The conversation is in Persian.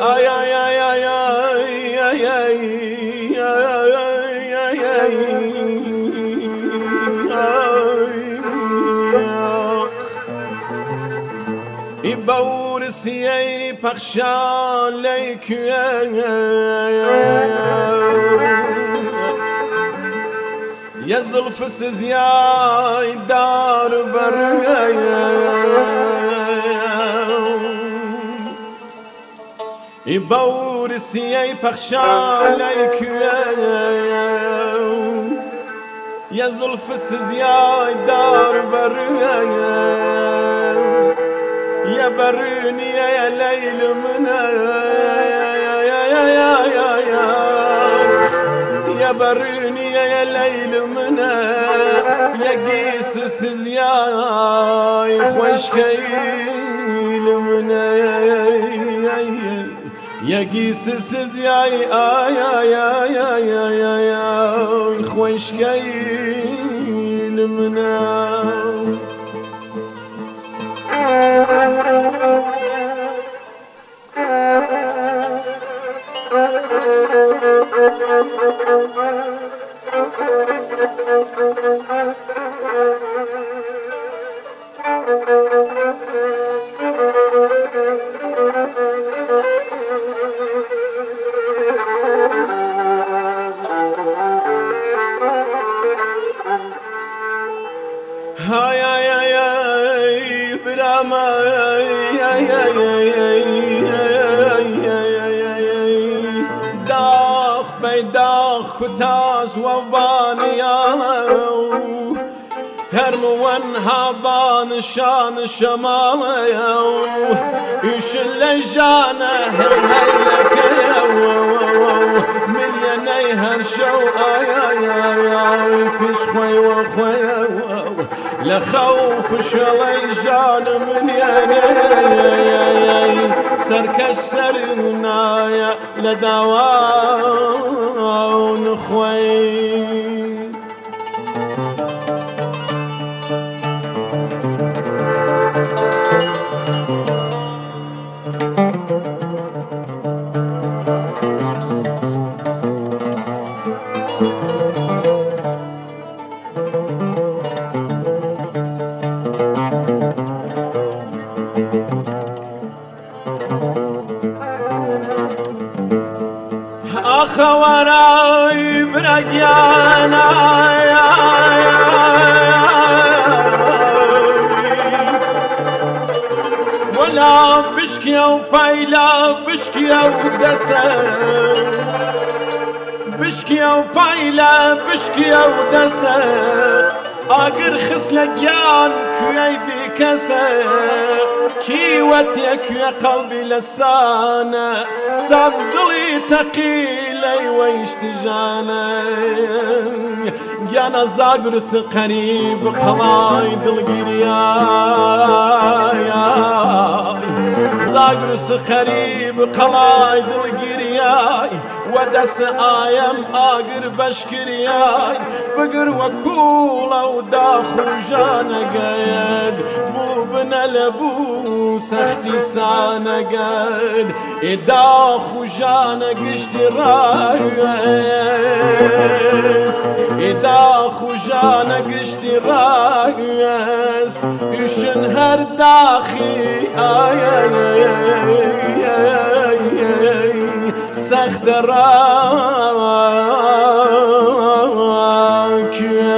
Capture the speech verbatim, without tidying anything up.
آی آی آی آی آی ای باورسیه پخشان لیکویه یا زلف سزیای دار بر ای باورسیه پخشان لیکویه یا زلف سزیای دار بر يا بروني يا ليل منا يا بروني يا ليل منا يا قيس سزياي خوش كيل منا يا قيس سزياي آي آي آي آي آي خوش كيل منا هاي هاي هاي براما داخ بيداخ كتاز وبانيالو ترم وانهابان شان شماليو يش اللجانة هي لك ملياني هرشو آي آي آي آي بيش خوي وخوي لخوف شلي جان من ياني سركش سرنايا لدوان خوي خوراي برقيانا ولا بشكي وبايلا بشكي ودسا بشكي وبايلا بشكي ودسا اقر خسلقيان كوي بكسا كيوتك يا قلبي لسانا صدلي تقيلي ويشتجانا جانا زاقرس قريب قوايد القرياي زاقرس قريب قوايد القرياي ودس آيم آقر بشكرياي بقر وكولا وداخل جانا قايد بوبنا لبوس اختي سانا قايد إداخل جانا قشتي رايس إداخل جانا قشتي رايس يشنهر داخي آي آي آي آي آي سخت راك